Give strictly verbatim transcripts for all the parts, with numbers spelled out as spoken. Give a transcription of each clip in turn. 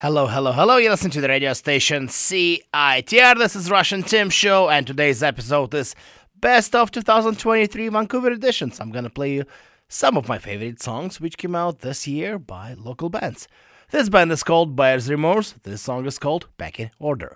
Hello, hello, hello. You listen to the radio station C I T R. This is Russian Tim Show, and today's episode is Best of twenty twenty-three Vancouver editions. I'm gonna play you some of my favorite songs which came out this year by local bands. This band is called Buyer's Remorse. This song is called Back in Order.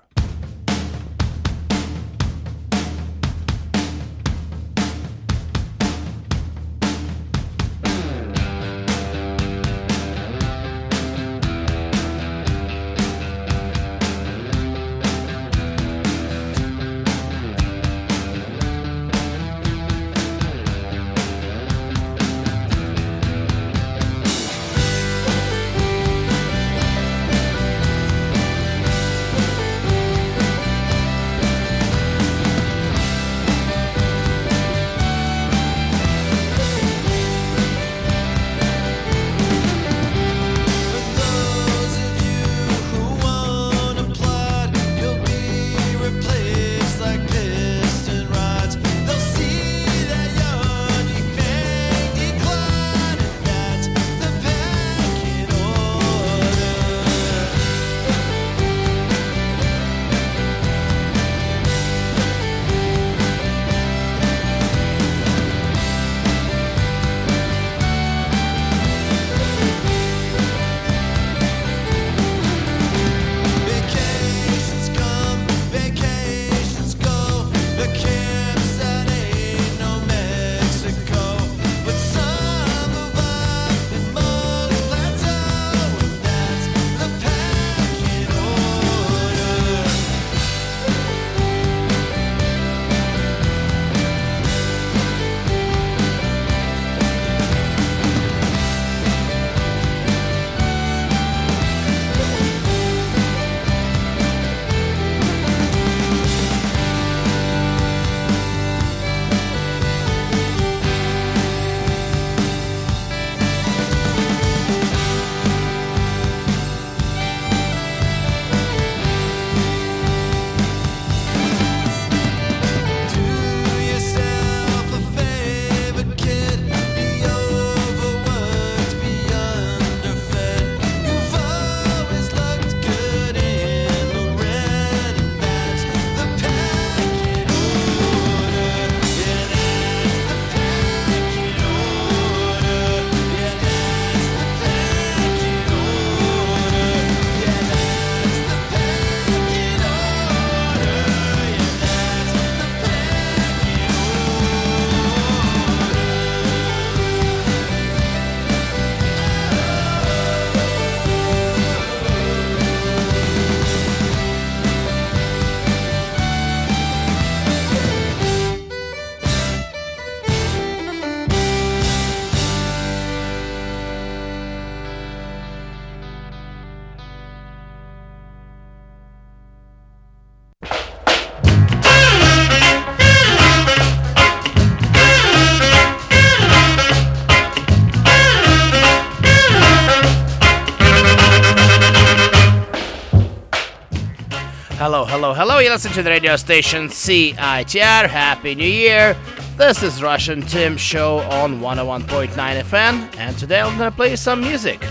Hello, hello, hello. You listen to the radio station C I T R. Happy New Year. This is Russian Tim Show on one oh one point nine F M, and today I'm gonna play some music.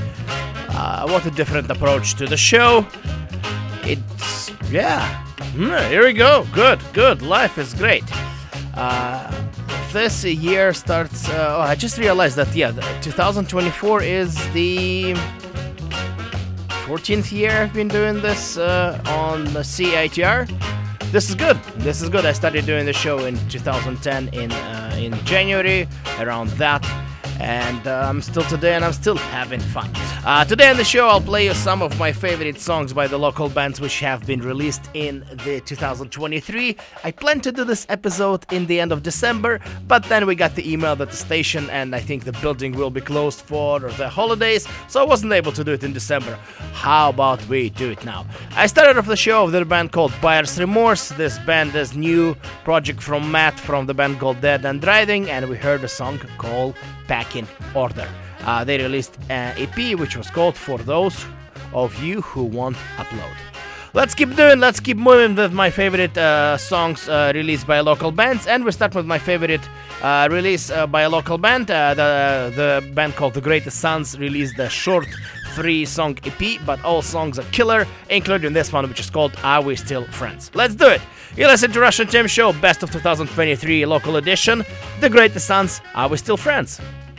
Uh, what a different approach to the show. It's, yeah, mm, here we go. Good, good. Life is great. Uh, this year starts, uh, oh, I just realized that, yeah, twenty twenty-four is the fourteenth year I've been doing this uh, on the C I T R. This is good. This is good. I started doing the show in two thousand ten in uh, in January, around that, and uh, I'm still today, and I'm still having fun. Uh, today on the show, I'll play you some of my favorite songs by the local bands which have been released in the two thousand twenty-three. I planned to do this episode in the end of December, but then we got the email that the station and I think the building will be closed for the holidays, so I wasn't able to do it in December. How about we do it now? I started off the show with a band called Buyer's Remorse. This band is new project from Matt from the band called Dead and Riding, and we heard a song called Back in Order. Uh, they released an E P which was called For Those of You Who Won't Upload. Let's keep doing, let's keep moving with my favorite uh, songs uh, released by local bands, and we start with my favorite uh, release uh, by a local band. Uh, the, the band called The Greatest Sons released a short three-song E P, but all songs are killer, including this one, which is called Are We Still Friends? Let's do it! You listen to Russian Tim Show, Best of twenty twenty-three local edition, The Greatest Sons, Are We Still Friends?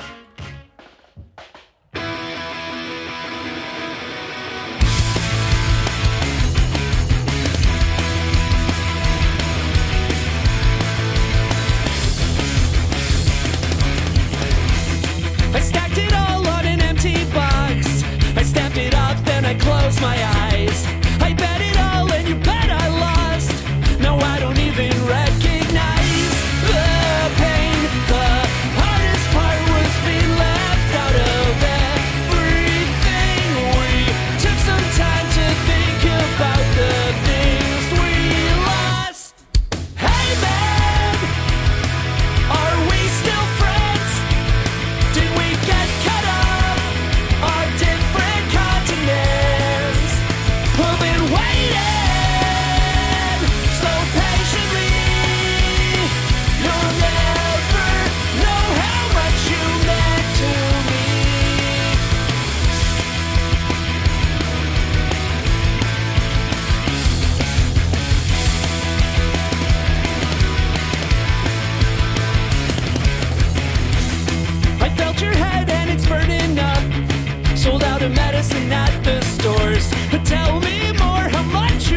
I stacked it all on an empty box. I stamped it up, then I closed my eyes. I bet it all and you bet I lost. No, I don't even recognize the pain. The hardest part was being left out of everything. We took some time to think about the things we lost. Hey man, are we still friends? Did we get cut off on different continents? We've been waiting so patiently. You'll never know how much you meant to me. I felt your head and it's burning up. Sold out of medicine at the stores. But tell me more, how much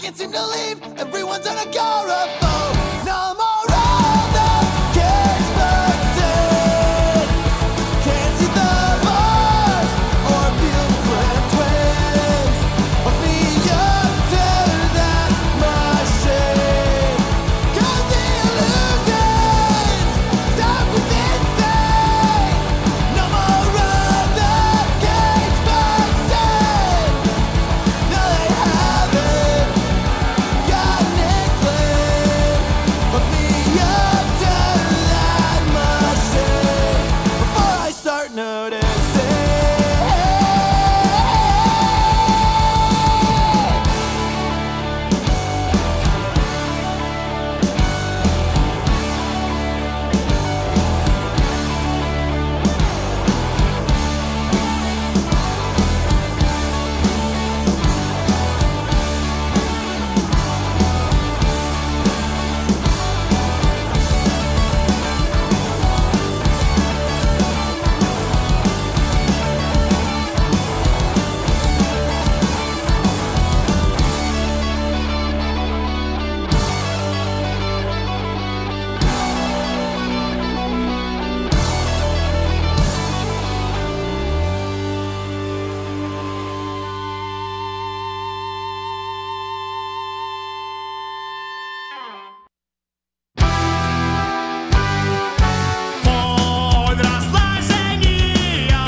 can't seem to leave. Everyone's on agoraphobe. No more of the cage boxes. Can't see the bars or feel the flip twins. Of me up to that machine. Cause the illusions stop with insane. No more of the cage boxes. No, they haven't got an inkling of me up to that machine. Before I start noticing. Подросла Женя,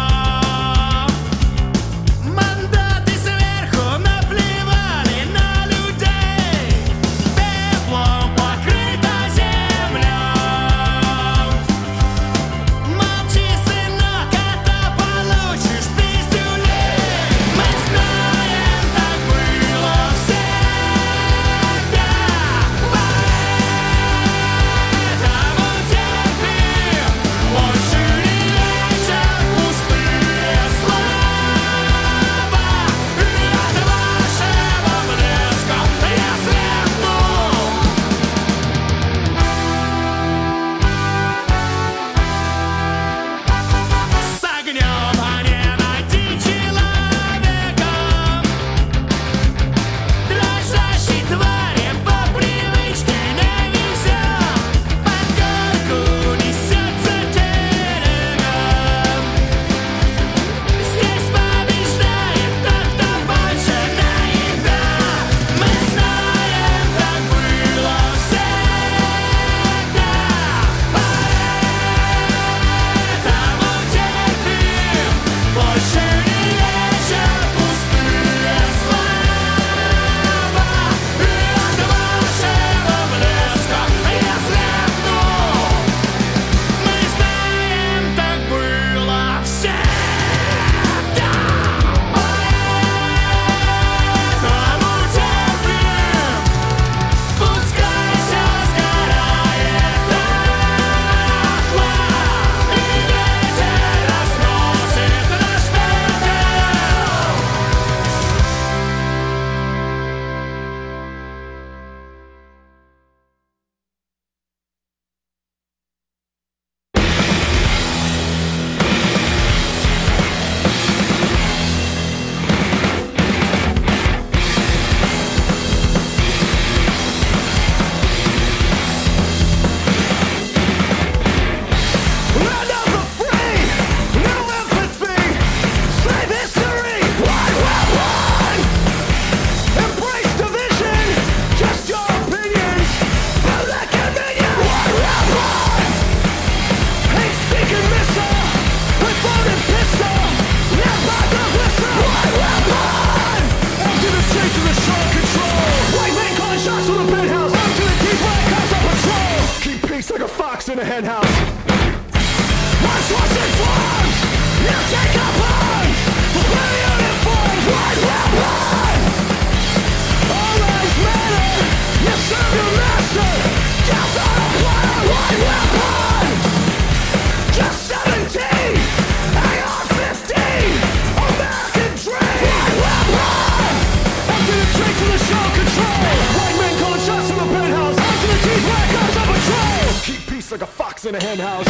мандаты сверху наплевали на людей, пеплом покрыта земля. Молчи, сынок, это получишь пиздюлей. Мы знаем, так было всегда, поэтому терпим. Больше не вечер, пустые слова. И от вашего блеска я слепну. С огнем, а не найти человека. Дрожащей твари по привычке не везет. Под горку несется терем. Здесь побеждает тот, кто больше наедал. Мы знаем, так было всегда, поэтому терпим. Больше не вечер, пустые слова. И от вашего блеска я слепну. Мы знаем, так было всегда, поэтому терпим. Пускай все сгорает дотла, и ветер разносит наш пепел. Land of the free, no empathy, save history, one weapon. Embrace division, just your opinions, but that convenient, one weapon. Hate-seeking missile, with loaded pistol, never to whistle, one weapon. Out to the streets of the show control, white man calling shots from the penthouse, up to the teeth when it comes on patrol. Keep peace like a fox in a henhouse. Once was informed, now take up arms. The blue uniforms, white weapon. All lives matter, you serve your master. Death on a platter, white weapon. Just seventeen, A R fifteen, American dream, white weapon. Up to the streets of the show control. White men calling shots from the penthouse, up to the teeth when it comes on patrol. Keep peace like a fox in a henhouse.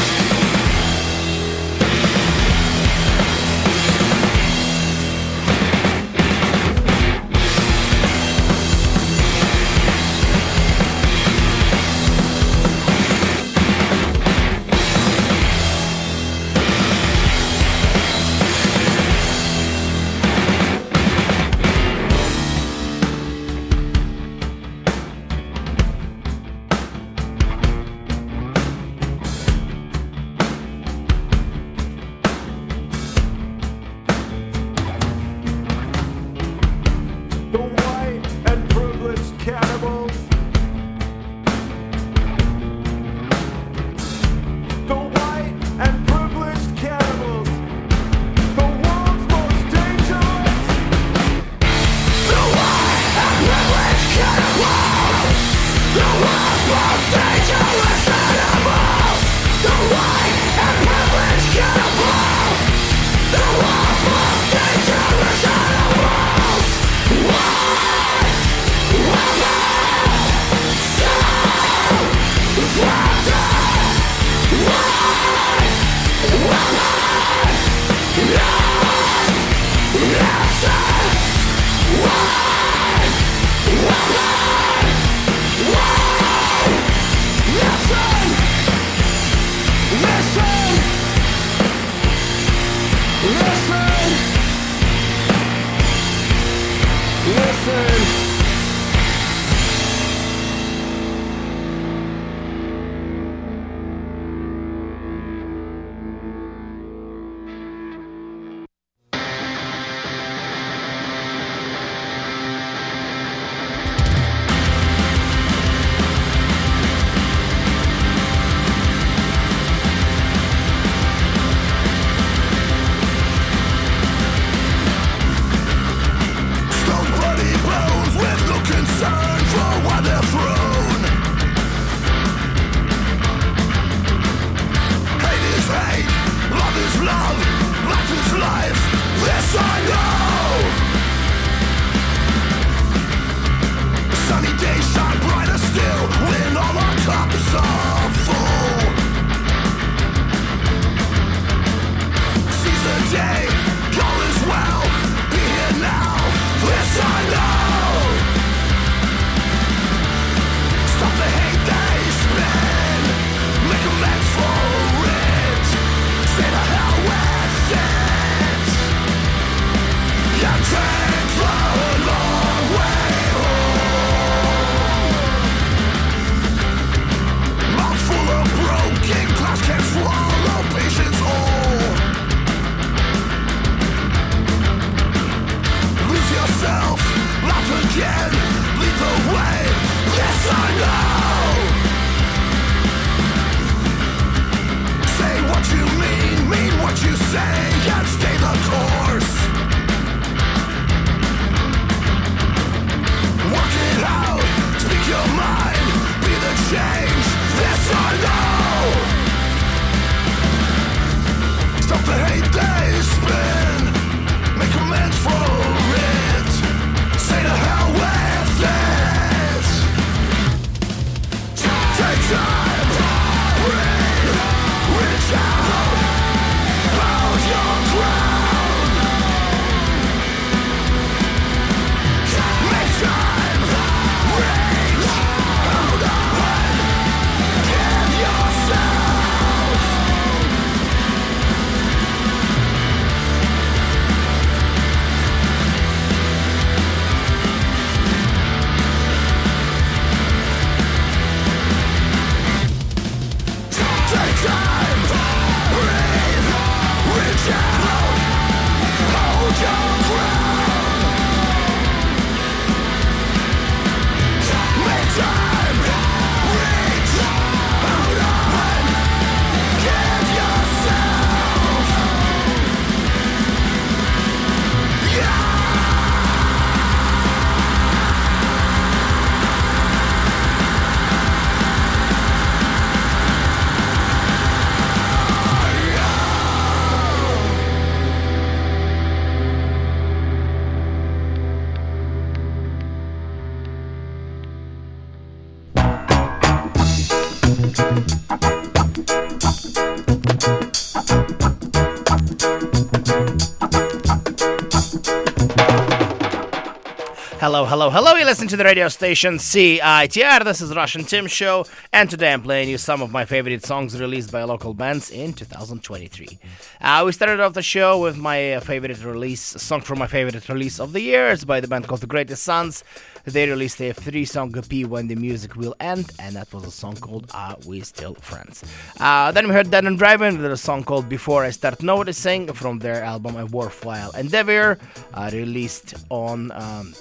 Hello, hello, hello, you listen to the radio station C I T R, this is Russian Tim Show, and today I'm playing you some of my favorite songs released by local bands in two thousand twenty-three. Uh, we started off the show with my uh, favorite release, song from my favorite release of the year. It's by the band called The Greatest Sons. They released a three-song E P, When the Music Will End, and that was a song called Are We Still Friends? Uh, then we heard Dead and Driving with a song called Before I Start Noticing from their album A Worthwhile Endeavor, uh, released on... Um,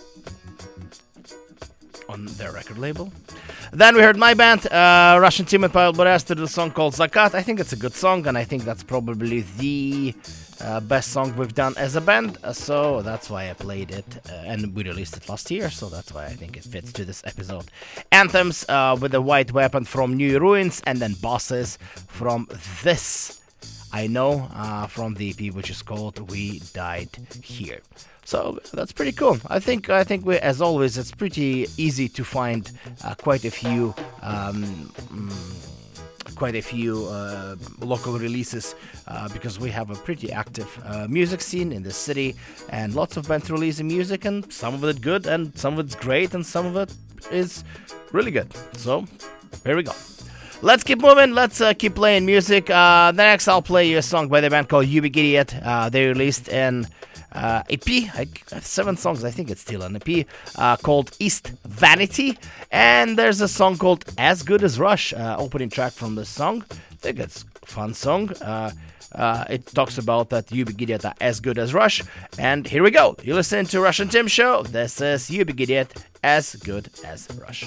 on their record label. Then we heard my band, uh, Russian Team and Pavel Borest, with a song called Zakat. I think it's a good song, and I think that's probably the uh, best song we've done as a band, uh, so that's why I played it, uh, and we released it last year, so that's why I think it fits to this episode. Anthems uh, with the White Weapon from New Ruins, and then Bosses from This I Know, uh, from the E P, which is called We Died Here. So that's pretty cool. I think I think we, as always, it's pretty easy to find uh, quite a few um, mm, quite a few uh, local releases uh, because we have a pretty active uh, music scene in the city, and lots of bands releasing music, and some of it good, and some of it's great, and some of it is really good. So here we go. Let's keep moving. Let's uh, keep playing music. Uh, next, I'll play you a song by the band called You Big Idiot. Uh, they released an uh, E P, I have seven songs. I think it's still an E P uh, called East Vanity. And there's a song called As Good as Rush, uh, opening track from the song. I think it's a fun song. Uh, uh, it talks about that You Big Idiot are as good as Rush. And here we go. You listen to Russian Tim Show. This is You Big Idiot, As Good as Rush.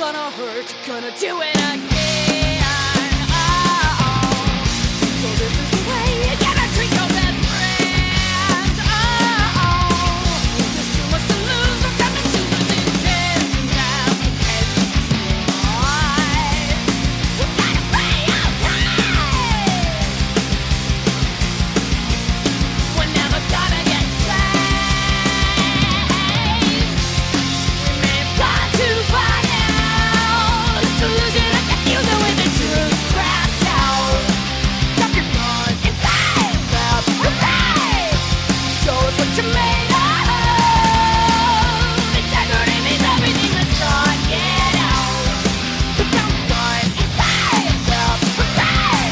gonna hurt, you're gonna do it again. Oh, so this is the way you're gonna treat your best friends. Oh, there's too much to lose, we're coming to an end. Now we can't destroy. We gotta pay our price. We're never gonna get saved. We may have gone too far now. This illusion of confusion with the truth cracked out. Drop your guard and fight up, hooray! Show us what you're made of. Integrity means everything, let's not get out. Put down the guard and fight up, hooray!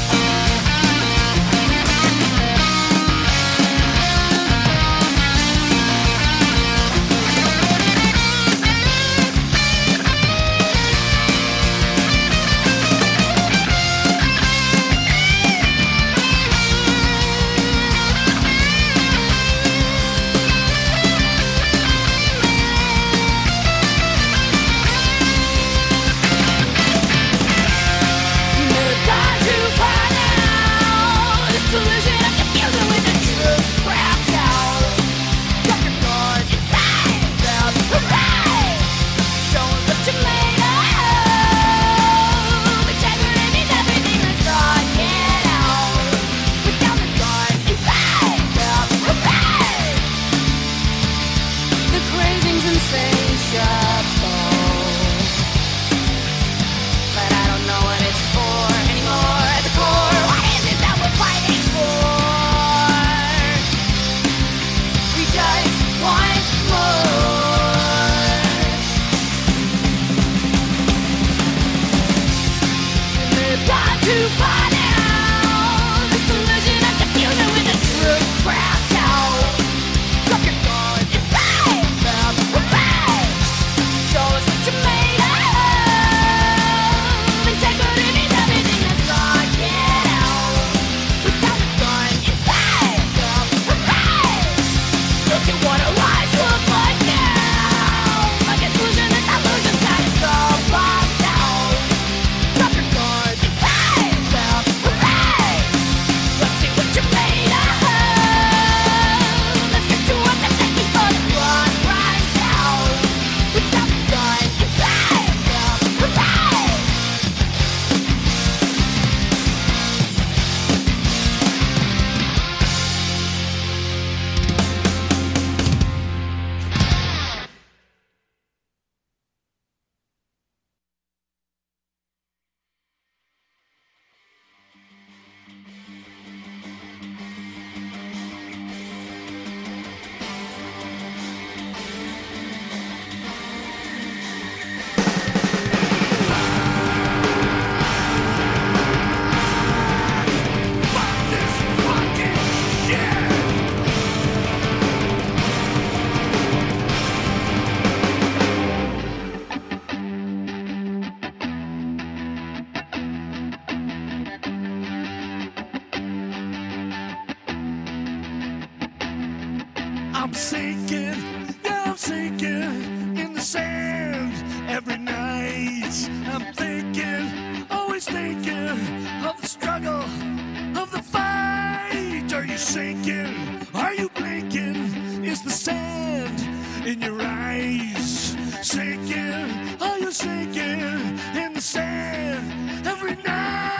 You may have gone too far now. This illusion of confusion with the truth cracked out. Drop your guard and fight up, hooray! Show us what you're made of. Integrity means everything, let's not get out. Put down the guard and fight up, hooray! The craving's insatiable, but I don't know what it's for anymore. At the core, what is it that we're fighting for? We just want more. We may have gone too far now. This illusion of confusion with the truth cracked out. Drop your guard and fight up, hooray! Show us what you're made of. Integrity means everything, let's not get out. Put down the gun and fight up, hooray! Look at what our lives look like now. My conclusion is illusions got us all locked out. Drop your guard and fight up, hooray! Let's see what you're made of. Let's get to a message before the clock runs out. Put down the gun and fight up, hooray! I'm sinking, yeah, I'm sinking in the sand every night. I'm thinking, always thinking of the struggle, of the fight. Are you sinking? Are you blinking? Is the sand in your eyes sinking? Are you sinking in the sand every night?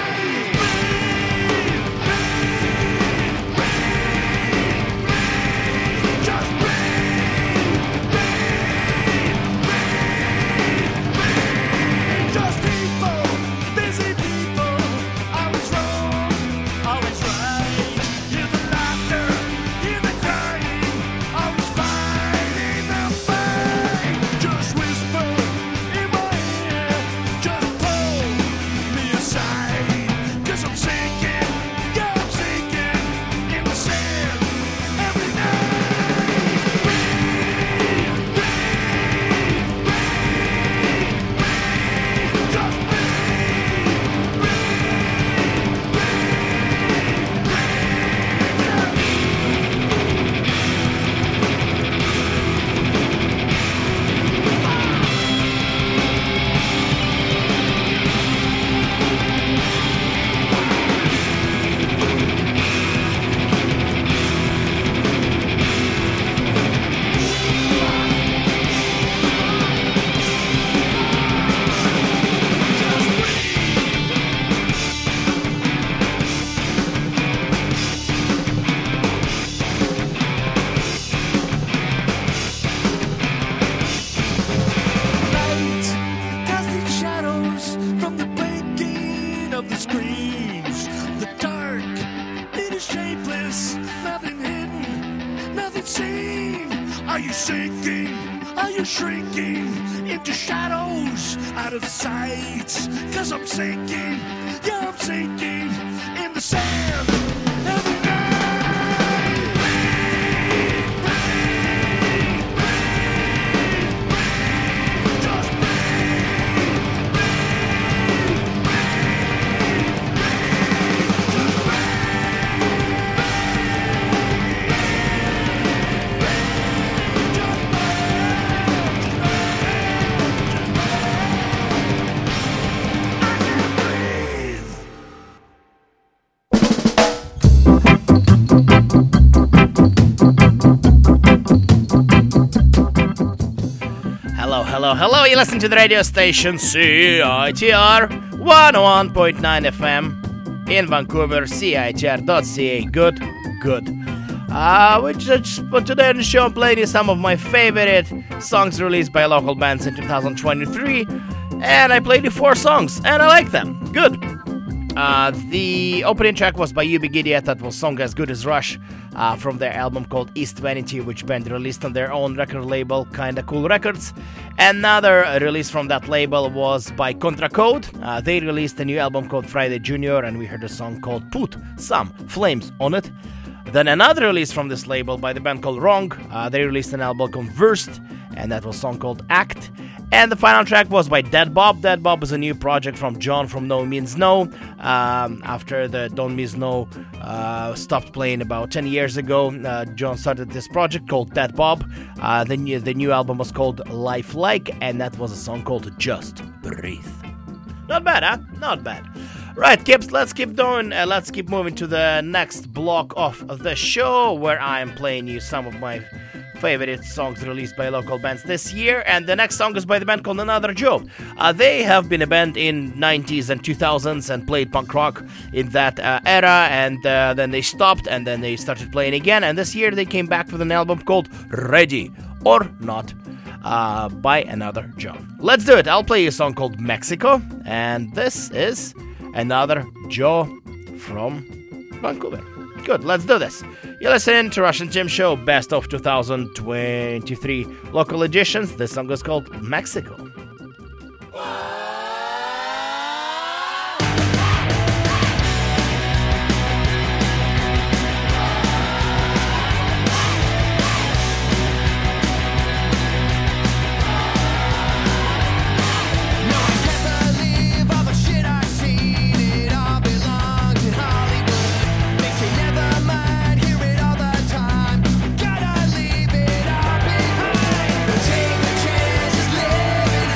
Rain, rain, rain, rain, just rain, rain, rain, rain. Just people, busy people. I was wrong, I was right. Hear the laughter, hear the crying. I was fighting the fight. Just whisper in my ear, just pull screams. The dark, it is shapeless, nothing hidden, nothing seen. Are you sinking? Are you shrinking into shadows out of sight? Cause I'm sinking, yeah, I'm sinking in the sand every night. Hello, hello, you listen to the radio station C I T R one oh one point nine F M in Vancouver, C I T R dot C A. Good, good. Uh, we just, but today on the show I'm playing you some of my favorite songs released by local bands in two thousand twenty-three, and I played you four songs, and I like them. Good. Uh, the opening track was by Ubi Gideon, that was song As Good As Rush, uh, from their album called East Vanity, which band released on their own record label, Kinda Cool Records. Another release from that label was by Contra Code. Uh, they released a new album called Friday Junior, and we heard a song called Put Some Flames on It. Then another release from this label by the band called Wrong. Uh, they released an album called Versed, and that was a song called Act. And the final track was by Dead Bob. Dead Bob is a new project from John from No Means No. Um, after the Don't Means No uh, stopped playing about ten years ago, uh, John started this project called Dead Bob. Uh, the, new, the new album was called Life Like, and that was a song called Just Breathe. Not bad, huh? Not bad. Right, kids, let's keep going. Uh, let's keep moving to the next block of the show, where I'm playing you some of my favorite songs released by local bands this year. And the next song is by the band called Another Joe. Uh, they have been a band in nineties and two thousands and played punk rock in that uh, era, and uh, then they stopped, and then they started playing again, and this year they came back with an album called Ready or Not, uh, by Another Joe. Let's do it. I'll play you a song called Mexico, and this is Another Joe from Vancouver. Good, let's do this. You're listening to Russian Tim Show, Best of two thousand twenty-three local editions. This song is called Mexico. Take the chances, live it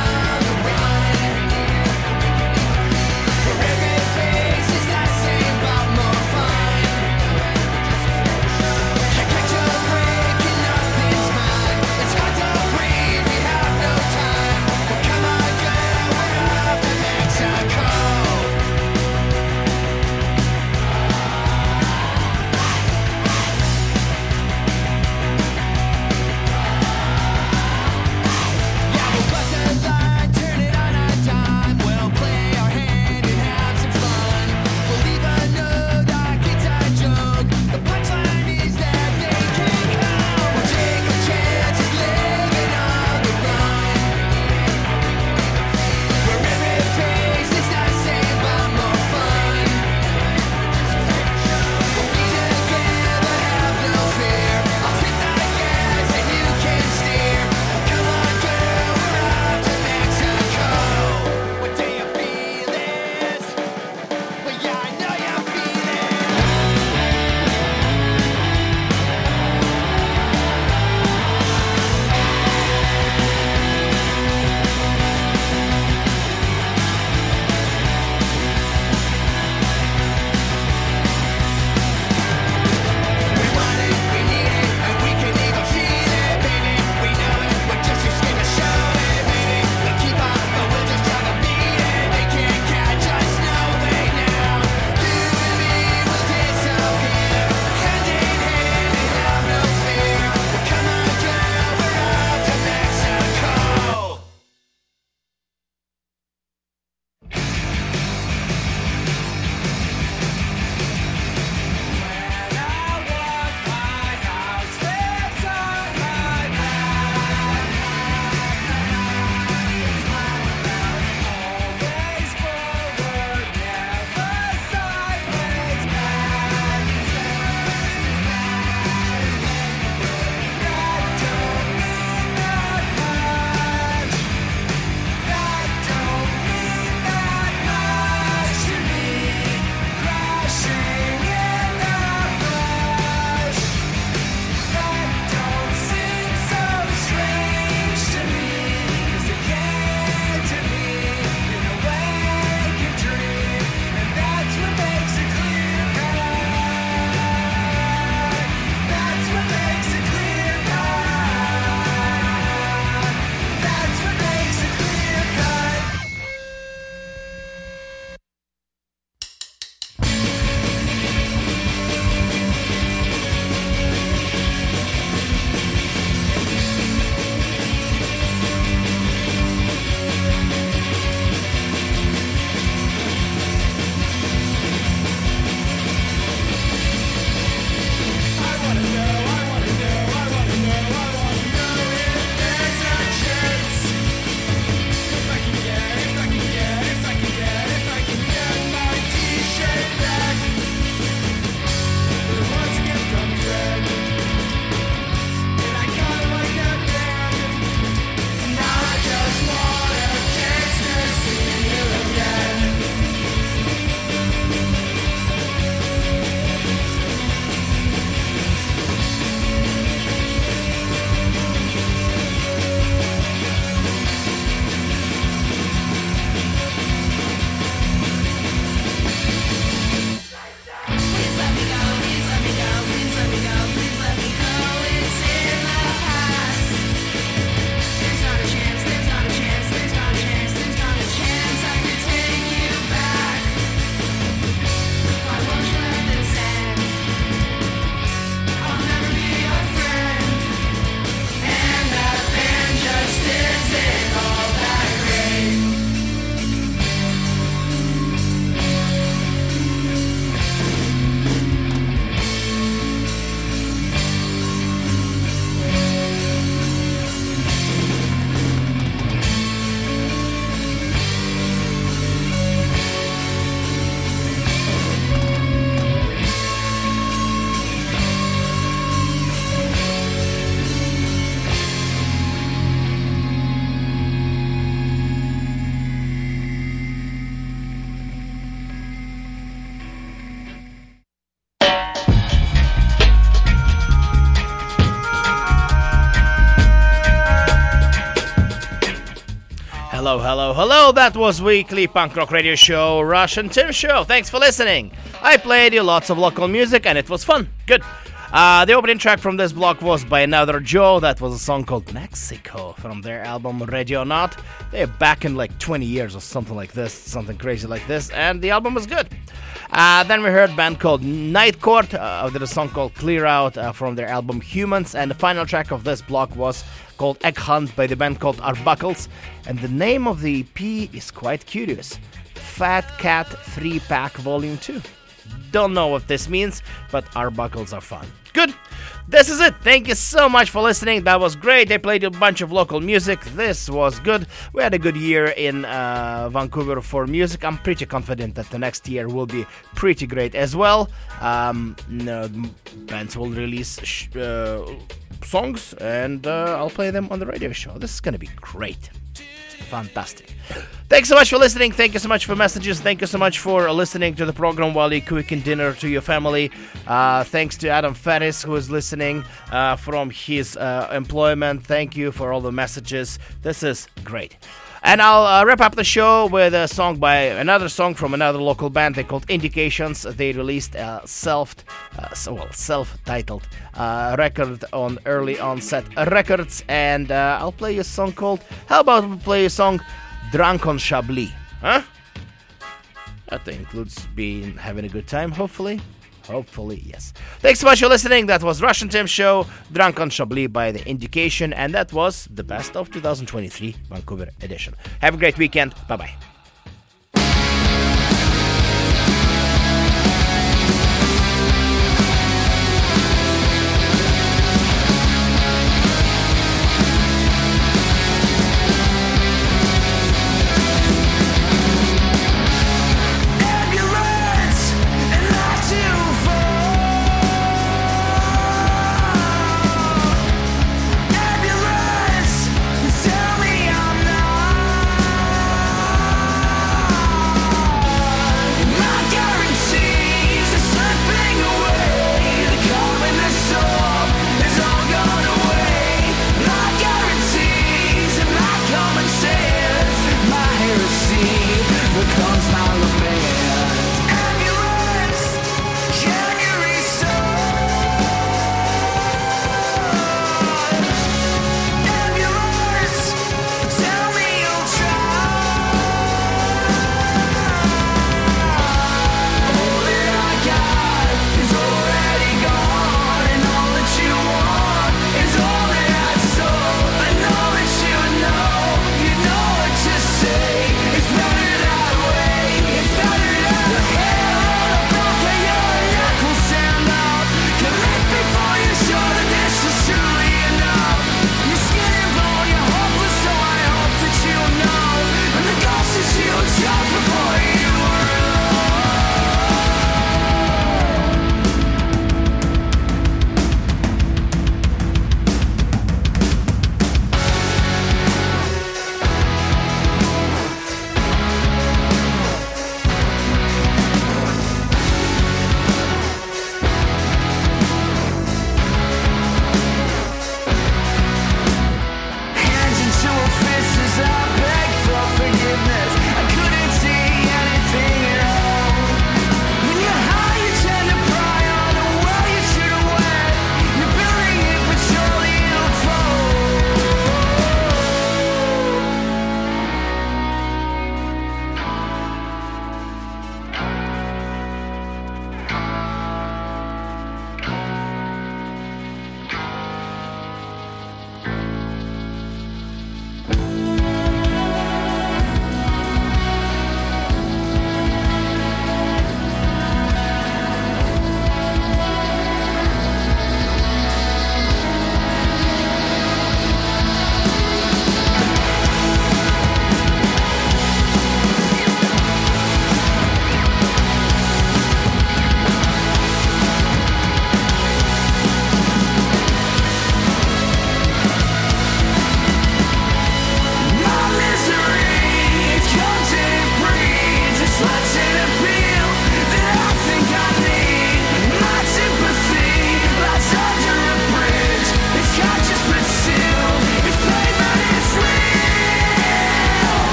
Hello, hello, hello. That was weekly punk rock radio show, Russian Tim Show. Thanks for listening. I played you lots of local music and it was fun. Good. Uh, the opening track from this block was by Another Joe. That was a song called Mexico from their album Ready or Not. They're back in like twenty years or something like this, something crazy like this, and the album was good. Uh, then we heard a band called Night Court. Uh, did a song called Clear Out uh, from their album Humans, and the final track of this block was called Egg Hunt by the band called Arbuckles, and the name of the E P is quite curious. Fat Cat three pack Volume two. Don't know what this means, but Arbuckles are fun. Good. This is it. Thank you so much for listening. That was great. They played a bunch of local music. This was good. We had a good year in uh, Vancouver for music. I'm pretty confident that the next year will be pretty great as well. Um, no, bands will release sh- uh, songs, and uh, I'll play them on the radio show. This is going to be great. Fantastic. Thanks so much for listening. Thank you so much for messages. Thank you so much for listening to the program while you're cooking dinner to your family. Uh, thanks to Adam Ferris, who is listening uh, from his uh, employment. Thank you for all the messages. This is great. And I'll uh, wrap up the show with a song by another song from another local band. They're called Indications. They released a self, uh, well, self-titled uh, record on Early Onset Records. And uh, I'll play you a song called, how about we play a song, Drunk on Chablis? Huh? That includes being having a good time, hopefully. Hopefully, yes. Thanks so much for listening. That was Russian Tim Show, Drunk on Chablis by The Indication, and that was the best of two thousand twenty-three Vancouver edition. Have a great weekend. Bye-bye.